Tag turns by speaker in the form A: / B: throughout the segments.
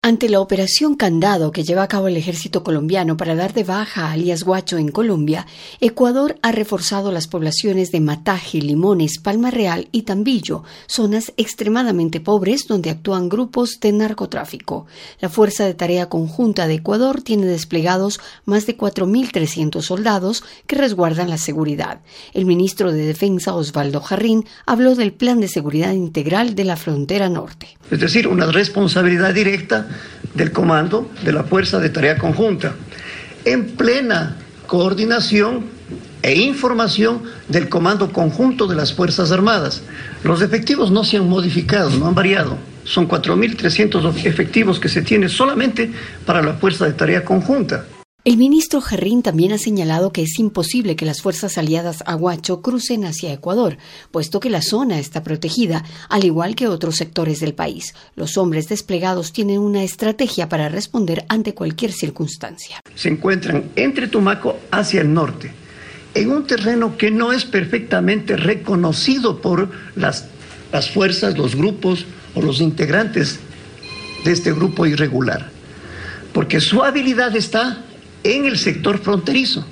A: Ante la operación Candado que lleva a cabo el ejército colombiano para dar de baja a alias Guacho en Colombia, Ecuador ha reforzado las poblaciones de Mataje, Limones, Palma Real y Tambillo, zonas extremadamente pobres donde actúan grupos de narcotráfico. La Fuerza de Tarea Conjunta de Ecuador tiene desplegados más de 4.300 soldados que resguardan la seguridad. El ministro de Defensa, Osvaldo Jarrín, habló del Plan de Seguridad Integral de la Frontera Norte.
B: Es decir, una responsabilidad directa del comando de la Fuerza de Tarea Conjunta, en plena coordinación e información del Comando Conjunto de las Fuerzas Armadas. Los efectivos no se han modificado, no han variado. Son 4.300 efectivos que se tiene solamente para la Fuerza de Tarea Conjunta.
A: El ministro Jarrín también ha señalado que es imposible que las fuerzas aliadas a Guacho crucen hacia Ecuador, puesto que la zona está protegida, al igual que otros sectores del país. Los hombres desplegados tienen una estrategia para responder ante cualquier circunstancia.
B: Se encuentran entre Tumaco hacia el norte, en un terreno que no es perfectamente reconocido por las fuerzas, los grupos o los integrantes de este grupo irregular, porque su habilidad está en el sector fronterizo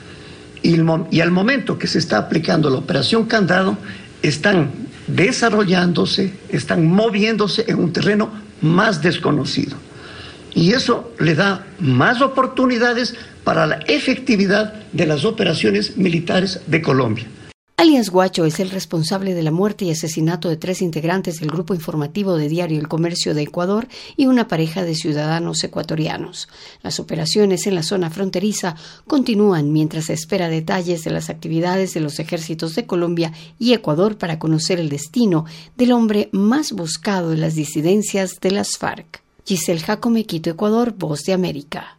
B: y al momento que se está aplicando la operación Candado están desarrollándose, están moviéndose en un terreno más desconocido y eso le da más oportunidades para la efectividad de las operaciones militares de Colombia.
A: Alias Guacho es el responsable de la muerte y asesinato de 3 integrantes del grupo informativo de Diario El Comercio de Ecuador y una pareja de ciudadanos ecuatorianos. Las operaciones en la zona fronteriza continúan mientras se espera detalles de las actividades de los ejércitos de Colombia y Ecuador para conocer el destino del hombre más buscado de las disidencias de las FARC. Giselle Jacome, Quito, Ecuador, Voz de América.